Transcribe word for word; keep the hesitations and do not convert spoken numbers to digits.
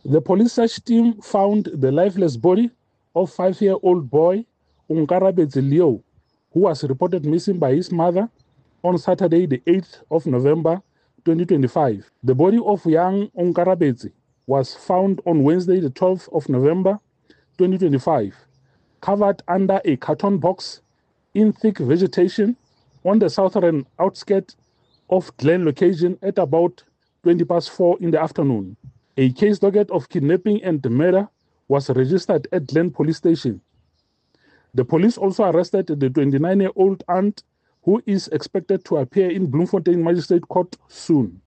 The police search team found the lifeless body of five-year-old boy Onkarabetse Leo, who was reported missing by his mother on Saturday, the eighth of November, twenty twenty-five. The body of young Onkarabetse was found on Wednesday, the twelfth of November, twenty twenty-five, covered under a carton box in thick vegetation on the southern outskirts of Glen location at about twenty past four in the afternoon. A case docket of kidnapping and murder was registered at Glen police station. The police also arrested the twenty-nine-year-old aunt, who is expected to appear in Bloemfontein Magistrate Court soon.